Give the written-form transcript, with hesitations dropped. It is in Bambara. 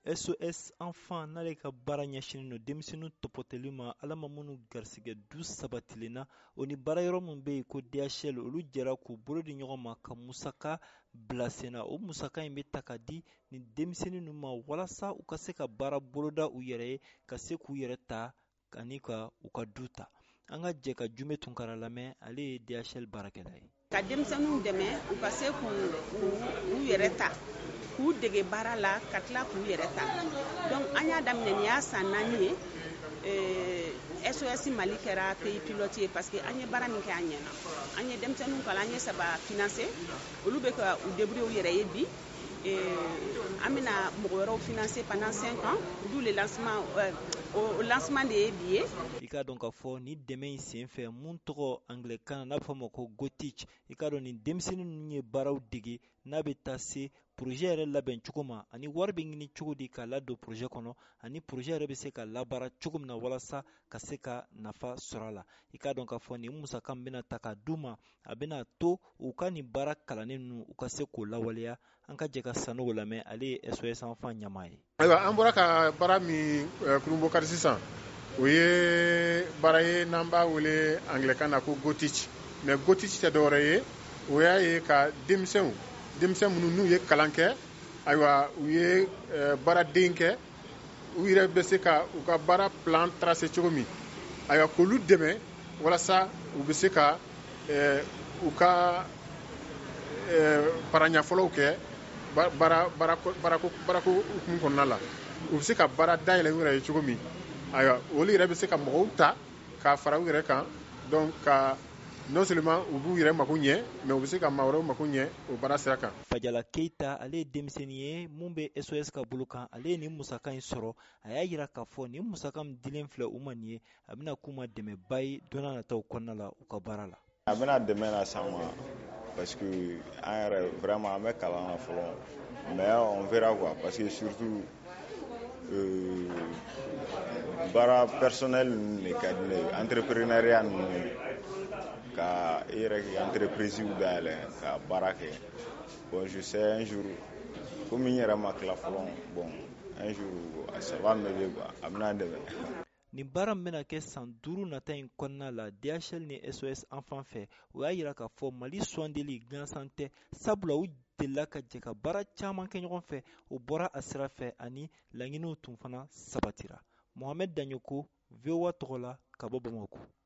SOS Enfant n'ale ka baara ɲɛsinnen no denmisɛnninw tɔpɔtɛli ma Ala ma minnu garisɛgɛ du sabatilenna o ni baarayɔrɔ min bɛ yen ko DHL olu jɛra k'u bolo di ɲɔgɔn ma ka musaka bila sen na. O musaka in bɛ ta ka di ni denmisɛnnin ninnu ma walasa u ka se ka baara boloda u yɛrɛ ye ka se k'u yɛrɛ ta ani ka u ka du ta. An ka jɛ ka Jume Tunkara lamɛn, ale ye DHL baarakɛla ye. Ka denmisɛnninw dɛmɛ u ka se k'u yɛrɛ ta, k'u dege baara la ka tila k'u yɛrɛ ta. Donc an y'a daminɛ ni y'a san 4 ye. SOS Mali kɛra pays pilote ye parce que an ye baara min kɛ an ɲɛna. An ye denmisɛnninw kalan, an ye 3 financer, olu bɛ ka u débrouiller u yɛrɛ ye bi. An bɛna mɔgɔ wɛrɛw financer pendant 5 ans, d'où le lancement au lancement de ye bi ye. I k'a dɔn k'a fɔ ni dɛmɛ in sen fɛ mun tɔgɔ Anglɛkan na n'a bɛ fɔ a ma ko GoTeach, i k'a dɔn ni denmisɛnnin ninnu ye baaraw dege n'a bɛ taa se projet yɛrɛ labɛn cogo ma ani wari bɛ ɲini cogo di k'a ladon projet kɔnɔ ani projet yɛrɛ bɛ se ka labaara cogo min na walasa ka se ka nafa sɔrɔ a la. I k'a dɔn k'a fɔ nin musaka min bɛna ta ka d'u ma a bɛna to u ka nin baara kalannen ninnu u ka se k'o lawaleya. An ka jɛ ka Sanogo lamɛn, ale ye SOS Enfant ɲɛmaa ye. Ayiwa, an bɔra ka baara min kurun bɔ sisan o ye baara ye n'an b'a wele Anglɛkan na ko GoTeach, mais GoTeach tɛ dɔwɛrɛ ye, o y'a ye ka denmisɛn minnu n'u ye kalan kɛ, ayiwa u ye baaraden kɛ, u yɛrɛ bɛ se ka u ka baara plan tracer cogo min, ayiwa k'olu dɛmɛ walasa u bɛ se ka u ka paraɲafɔlɔw kɛ baarako hukumu kɔnɔna la. U bɛ se ka baara dayɛlɛ u yɛrɛ ye cogo min, ayiwa olu yɛrɛ bɛ se ka mɔgɔw ta k'a fara u yɛrɛ kan, donc ka non seulement u b'u yɛrɛ mako ɲɛ mais u bɛ se ka maa wɛrɛw mako ɲɛ o baara sira kan. Fajala Keita, ale ye denmisɛnnin ye mun bɛ SOS ka bolo kan, ale ye nin musaka in sɔrɔ. A y'a jira k'a fɔ nin musaka min dilen filɛ u ma nin ye a bɛna k'u ma dɛmɛba ye don n'a nataw kɔnɔna la u ka baara la. A bɛna dɛmɛ lase an ma parce que an yɛrɛ vraiment an bɛ kalan na fɔlɔ mais on verra quoi parce que surtout baara personnel ninnu de ka di ne ye, entrepreneuriat ninnu ka i yɛrɛ k'i entreprise dayɛlɛ ka baara kɛ. Bon je sais un jour comme n yɛrɛ ma tila fɔlɔ, bon un jour ça va m'aider quoi, a bɛna dɛmɛ. Nin baara min bɛna kɛ san 5 nata in kɔnɔna la DHL ni SOS Enfant fɛ o y'a jira k'a fɔ Mali sugandeli gansan tɛ, sabula u delila ka jɛ ka baara caman kɛ ɲɔgɔn fɛ, o bɔra a sira fɛ ani laɲiniw tun fana sabatira. Mohamed Danyoko, VOA tɔgɔ la ka bɔ Bamakɔ.